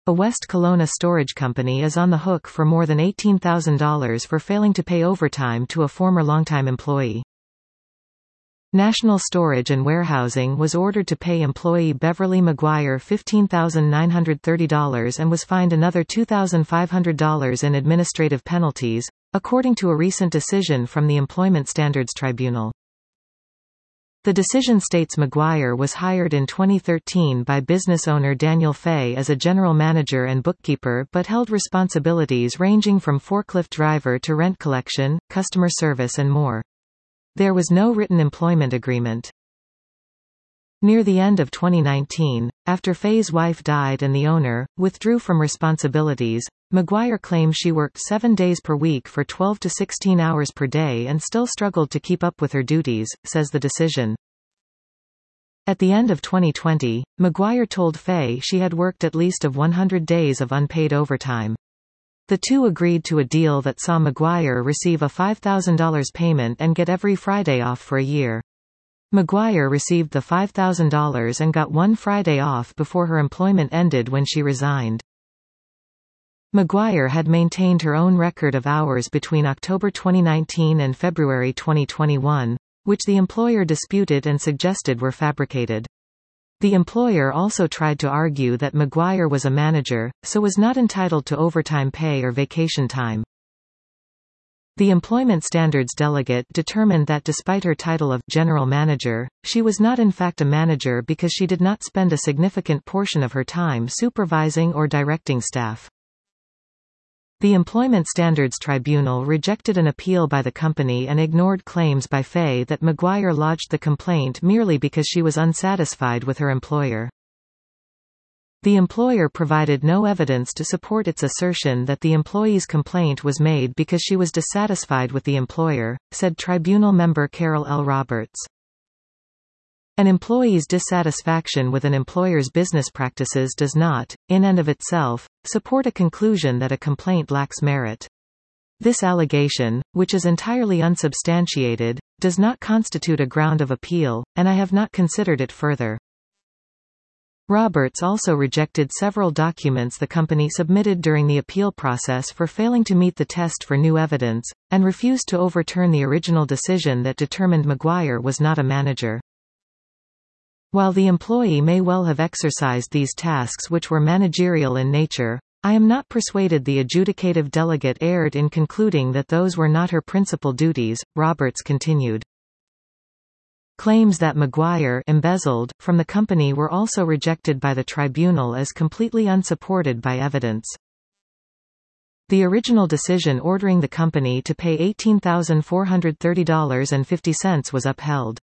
A West Kelowna storage company is on the hook for more than $18,000 for failing to pay overtime to a former longtime employee. National Storage and Warehousing was ordered to pay employee Beverly McGuire $15,930 and was fined another $2,500 in administrative penalties, according to a recent decision from the Employment Standards Tribunal. The decision states McGuire was hired in 2013 by business owner Daniel Fay as a general manager and bookkeeper but held responsibilities ranging from forklift driver to rent collection, customer service and more. There was no written employment agreement. Near the end of 2019, after Fay's wife died and the owner withdrew from responsibilities, McGuire claimed she worked 7 days per week for 12 to 16 hours per day and still struggled to keep up with her duties, says the decision. At the end of 2020, McGuire told Fay she had worked at least 100 days of unpaid overtime. The two agreed to a deal that saw McGuire receive a $5,000 payment and get every Friday off for a year. McGuire received the $5,000 and got one Friday off before her employment ended when she resigned. McGuire had maintained her own record of hours between October 2019 and February 2021, which the employer disputed and suggested were fabricated. The employer also tried to argue that McGuire was a manager, so was not entitled to overtime pay or vacation time. The Employment Standards Delegate determined that despite her title of general manager, she was not in fact a manager because she did not spend a significant portion of her time supervising or directing staff. The Employment Standards Tribunal rejected an appeal by the company and ignored claims by Fay that McGuire lodged the complaint merely because she was unsatisfied with her employer. The employer provided no evidence to support its assertion that the employee's complaint was made because she was dissatisfied with the employer, said tribunal member Carol L. Roberts. An employee's dissatisfaction with an employer's business practices does not, in and of itself, support a conclusion that a complaint lacks merit. This allegation, which is entirely unsubstantiated, does not constitute a ground of appeal, and I have not considered it further. Roberts also rejected several documents the company submitted during the appeal process for failing to meet the test for new evidence, and refused to overturn the original decision that determined McGuire was not a manager. While the employee may well have exercised these tasks which were managerial in nature, I am not persuaded the adjudicative delegate erred in concluding that those were not her principal duties, Roberts continued. Claims that McGuire embezzled from the company were also rejected by the tribunal as completely unsupported by evidence. The original decision ordering the company to pay $18,430.50 was upheld.